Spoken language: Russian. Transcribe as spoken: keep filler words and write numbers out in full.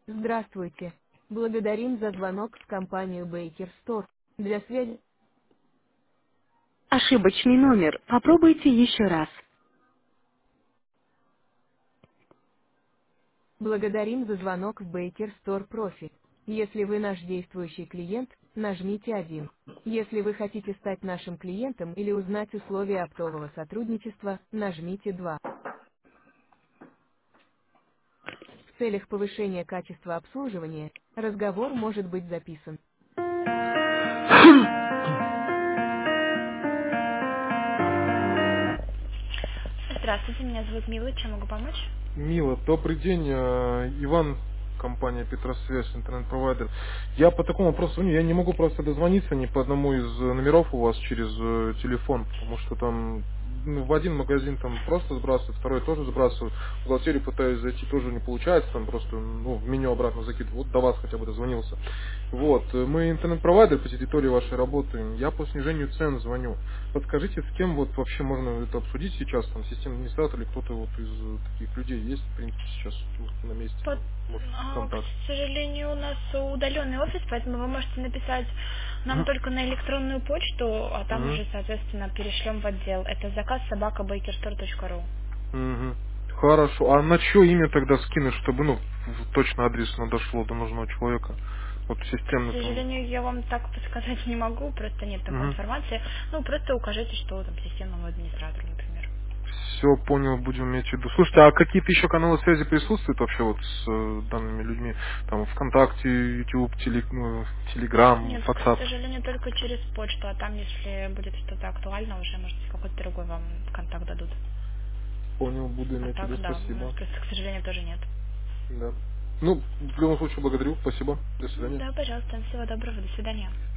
Здравствуйте. Благодарим за звонок в компанию Baker Store. Для связи. Ошибочный номер. Попробуйте еще раз. Благодарим за звонок в Baker Store Profi. Если вы наш действующий клиент, нажмите один. Если вы хотите стать нашим клиентом или узнать условия оптового сотрудничества, нажмите два. В целях повышения качества обслуживания, разговор может быть записан. Здравствуйте, меня зовут Мила, чем могу помочь? Мила, добрый день. э, Иван, компания Петросвязь, интернет-провайдер. Я по такому вопросу звоню. Я не могу просто дозвониться ни по одному из э, номеров у вас через э, телефон, потому что там ну, в один магазин там просто сбрасывают, второй тоже сбрасывают. В бухгалтерию пытаюсь зайти, тоже не получается, там просто ну, в меню обратно закидываю. Вот до вас хотя бы дозвонился. Вот, э, мы интернет-провайдер по территории вашей работаем. Я по снижению цен звоню. Подскажите, с кем вот вообще можно это обсудить сейчас, там, системный администратор или кто-то вот из э, таких людей есть, в принципе, сейчас вот на месте, Под- там, может, а, К контакт. сожалению, у нас удаленный офис, поэтому вы можете написать нам только на электронную почту, а там Угу. уже, соответственно, перешлем в отдел. Это заказ собака бейкерстор точка ру. Угу. Хорошо. А на чье имя тогда скинуть, чтобы, ну, в- точно адресно дошло до нужного человека? Вот К системно там. сожалению, я вам так подсказать не могу, просто нет такой Угу. информации. Ну, просто укажите, что там системному администратору, например. Все, понял, будем иметь в виду. Слушайте, а какие-то еще каналы связи присутствуют вообще вот с э, данными людьми? Там ВКонтакте, YouTube, теле, ну, Телеграм, Нет, к WhatsApp? сожалению, только через почту, а там, если будет что-то актуально, уже, может, какой-то другой вам контакт дадут. Понял, буду А иметь в так, виду, да, у нас спасибо. просто, к сожалению, тоже нет. Да. Ну, в любом случае, благодарю. Спасибо. До Ну свидания. да, пожалуйста, всего доброго, до свидания.